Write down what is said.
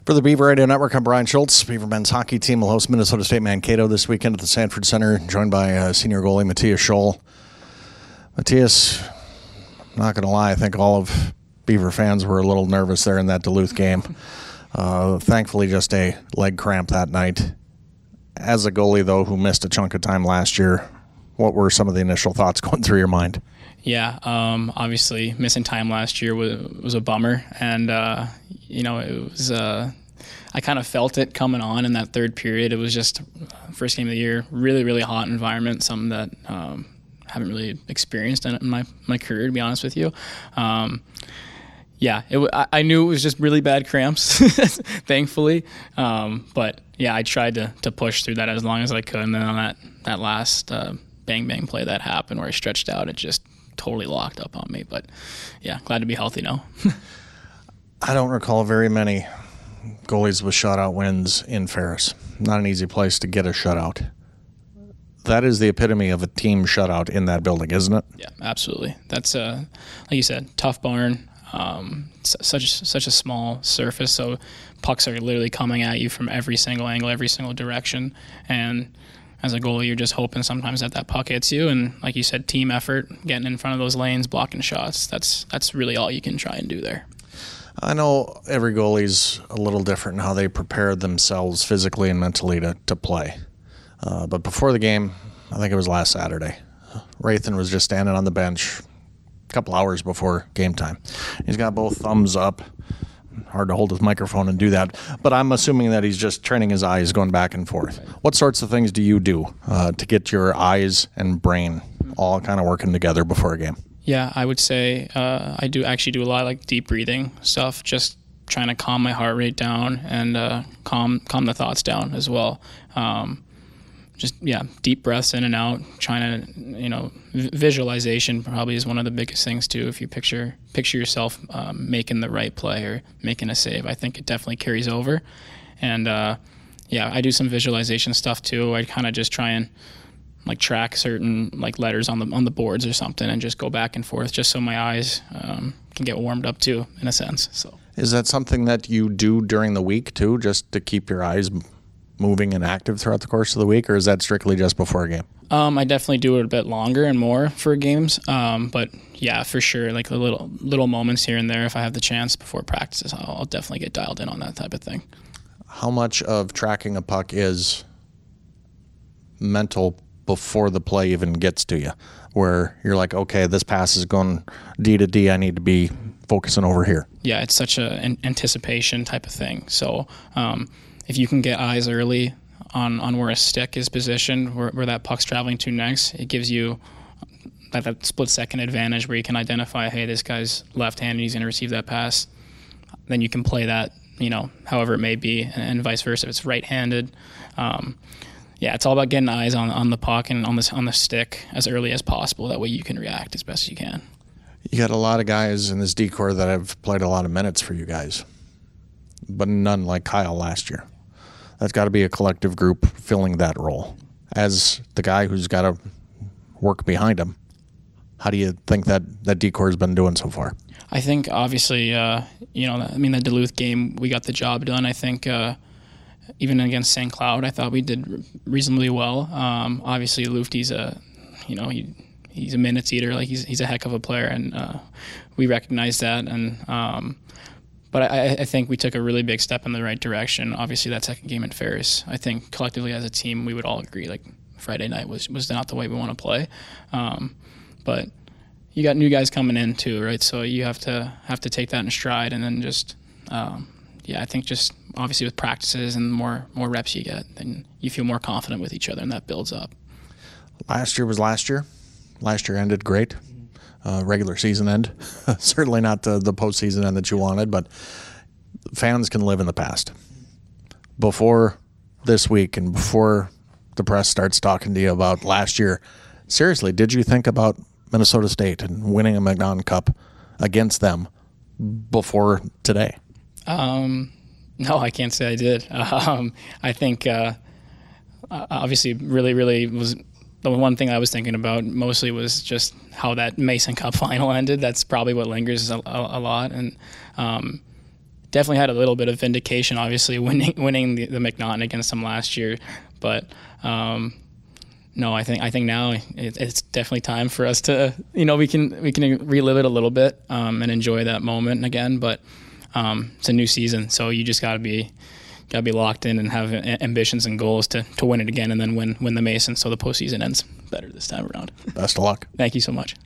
For the Beaver Radio Network, I'm Brian Schultz. Beaver men's hockey team will host Minnesota State Mankato this weekend at the Sanford Center, joined by senior goalie Matthias Scholl. Matthias, not going to lie, I think all of Beaver fans were a little nervous there in that Duluth game. Thankfully, just a leg cramp that night. As a goalie, though, who missed a chunk of time last year, what were some of the initial thoughts going through your mind? Yeah, obviously missing time last year was a bummer, and it was. I kind of felt it coming on in that third period. It was just first game of the year, really, really hot environment, something that I haven't really experienced in my career, to be honest with you. I knew it was just really bad cramps, thankfully. But yeah, I tried to push through that as long as I could, and then on that last bang play that happened where I stretched out, it just totally locked up on me. But yeah, glad to be healthy now. I don't recall very many goalies with shutout wins in Ferris. Not an easy place to get a shutout. That is the epitome of a team shutout in that building, isn't it? Yeah, absolutely. That's like you said, tough barn. Such a small surface, so pucks are literally coming at you from every single angle, every single direction, and as a goalie, you're just hoping sometimes that puck hits you, and like you said, team effort, getting in front of those lanes, blocking shots, that's really all you can try and do there. I know every goalie's a little different in how they prepare themselves physically and mentally to play. But before the game, I think it was last Saturday, Raythen was just standing on the bench a couple hours before game time. He's got both thumbs up. Hard to hold his microphone and do that, but I'm assuming that he's just training his eyes going back and forth. What sorts of things do you do to get your eyes and brain all kind of working together before a game? Yeah, I would say I do a lot of like deep breathing stuff, just trying to calm my heart rate down and calm the thoughts down as well. Deep breaths in and out, trying to, visualization probably is one of the biggest things too. If you picture yourself making the right play or making a save, I think it definitely carries over. And I do some visualization stuff too. I kind of just try and like track certain like letters on the boards or something and just go back and forth just so my eyes can get warmed up too, in a sense. So is that something that you do during the week too, just to keep your eyes moving and active throughout the course of the week, or is that strictly just before a game? I definitely do it a bit longer and more for games, but yeah, for sure, like the little moments here and there, if I have the chance before practices, I'll definitely get dialed in on that type of thing. How much of tracking a puck is mental before the play even gets to you, where you're like, okay, this pass is going D to D, I need to be focusing over here? Yeah, it's such an anticipation type of thing. So if you can get eyes early on where a stick is positioned, where that puck's traveling to next, it gives you that split-second advantage where you can identify, hey, this guy's left-handed, he's going to receive that pass. Then you can play that, however it may be, and vice versa if it's right-handed. It's all about getting eyes on the puck and on the stick as early as possible. That way you can react as best as you can. You got a lot of guys in this D-corps that have played a lot of minutes for you guys, but none like Kyle last year. That's got to be a collective group filling that role. As the guy who's got to work behind him, how do you think that D-corps has been doing so far? I think obviously, the Duluth game, we got the job done. I think even against St. Cloud, I thought we did reasonably well. Obviously, Lufty's he's a minutes eater. Like he's a heck of a player, and we recognize that. And but I think we took a really big step in the right direction. Obviously, that second game in Ferris, I think collectively as a team, we would all agree like Friday night was not the way we want to play. But you got new guys coming in too, right? So you have to take that in stride, and then just I think just obviously with practices and more reps you get, then you feel more confident with each other, and that builds up. Last year was last year. Last year ended great. Regular season end. Certainly not the postseason end that you wanted, but fans can live in the past. Before this week and before the press starts talking to you about last year, seriously, did you think about Minnesota State and winning a McNaughton Cup against them before today? No, I can't say I did. I think obviously really was the one thing I was thinking about mostly was just how that Mason Cup final ended. That's probably what lingers a lot. And definitely had a little bit of vindication, obviously winning the McNaughton against them last year, but no, I think now it's definitely time for us to, we can relive it a little bit and enjoy that moment again. But it's a new season, so you just gotta be locked in and have ambitions and goals to win it again, and then win the Mason, so the postseason ends better this time around. Best of luck. Thank you so much.